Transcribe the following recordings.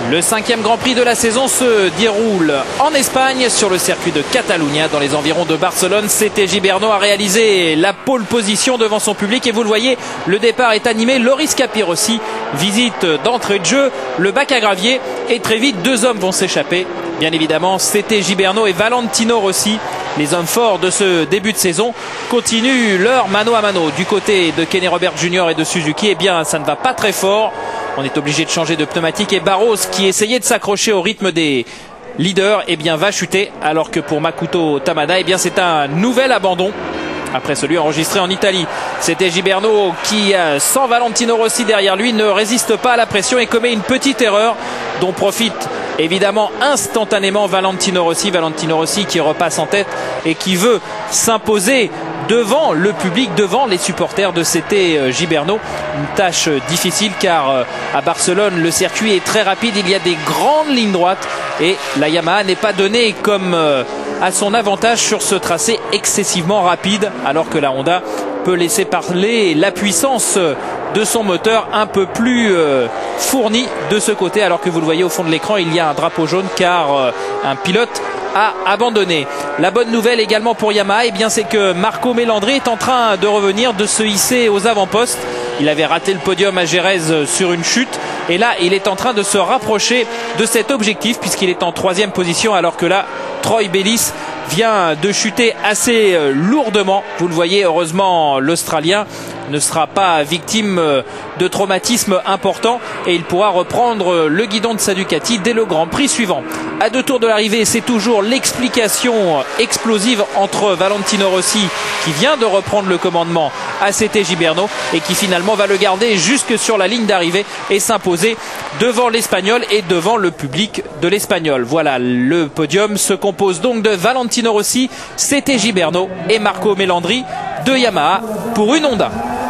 Le 5e Grand Prix de la saison se déroule en Espagne sur le circuit de Catalunya dans les environs de Barcelone. CT Giberno a réalisé la pole position devant son public et vous le voyez, le départ est animé. Loris Capirossi visite d'entrée de jeu le bac à gravier et très vite 2 hommes vont s'échapper. Bien évidemment, CT Giberno et Valentino Rossi, les hommes forts de ce début de saison, continuent leur mano à mano. Du côté de Kenny Robert Jr. et de Suzuki, eh bien ça ne va pas très fort. On est obligé de changer de pneumatique et Barros, qui essayait de s'accrocher au rythme des leaders, eh bien va chuter, alors que pour Makoto Tamada, eh bien c'est un nouvel abandon après celui enregistré en Italie. C'était Giberno qui, sans Valentino Rossi derrière lui, ne résiste pas à la pression et commet une petite erreur dont profite évidemment instantanément Valentino Rossi. Valentino Rossi qui repasse en tête et qui veut s'imposer devant le public, devant les supporters de CT Giberno. Une tâche difficile car à Barcelone le circuit est très rapide, il y a des grandes lignes droites et la Yamaha n'est pas donnée comme à son avantage sur ce tracé excessivement rapide, alors que la Honda peut laisser parler la puissance de son moteur un peu plus fourni de ce côté, alors que vous le voyez au fond de l'écran, il y a un drapeau jaune car un pilote a abandonné. La bonne nouvelle également pour Yamaha, eh bien c'est que Marco Melandri est en train de revenir, de se hisser aux avant-postes. Il avait raté le podium à Jerez sur une chute et là il est en train de se rapprocher de cet objectif puisqu'il est en 3e position, alors que là Troy Bayliss vient de chuter assez lourdement. Vous le voyez, heureusement l'Australien ne sera pas victime de traumatisme important et il pourra reprendre le guidon de sa Ducati dès le Grand Prix suivant. À 2 tours de l'arrivée, c'est toujours l'explication explosive entre Valentino Rossi qui vient de reprendre le commandement à CT Giberno et qui finalement va le garder jusque sur la ligne d'arrivée et s'imposer devant l'Espagnol et devant le public de l'Espagnol. Voilà, le podium se compose donc de Valentino Rossi, CT Giberno et Marco Melandri de Yamaha pour une Honda.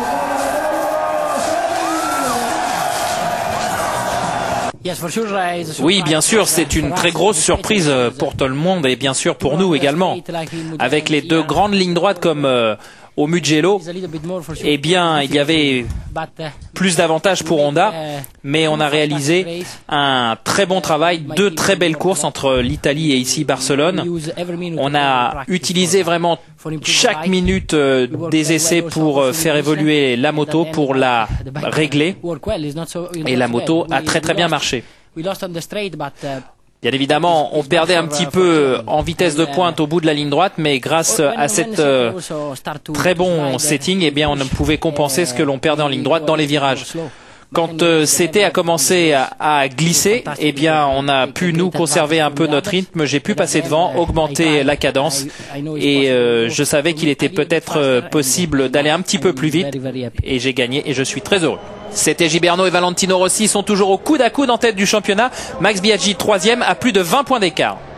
Oui, bien sûr, c'est une très grosse surprise pour tout le monde et bien sûr pour nous également. Avec les 2 grandes lignes droites comme au Mugello, eh bien, il y avait plus d'avantages pour Honda, mais on a réalisé un très bon travail, 2 très belles courses entre l'Italie et ici Barcelone. On a utilisé vraiment chaque minute des essais pour faire évoluer la moto, pour la régler, et la moto a très bien marché. Bien évidemment, on perdait un petit peu en vitesse de pointe au bout de la ligne droite, mais grâce à cette très bon setting, eh bien, on pouvait compenser ce que l'on perdait en ligne droite dans les virages. Quand CT a commencé à glisser, eh bien, on a pu nous conserver un peu notre rythme. J'ai pu passer devant, augmenter la cadence, et je savais qu'il était peut-être possible d'aller un petit peu plus vite, et j'ai gagné, et je suis très heureux. CT Giberno et Valentino Rossi sont toujours au coude à coude en tête du championnat. Max Biaggi 3e à plus de 20 points d'écart.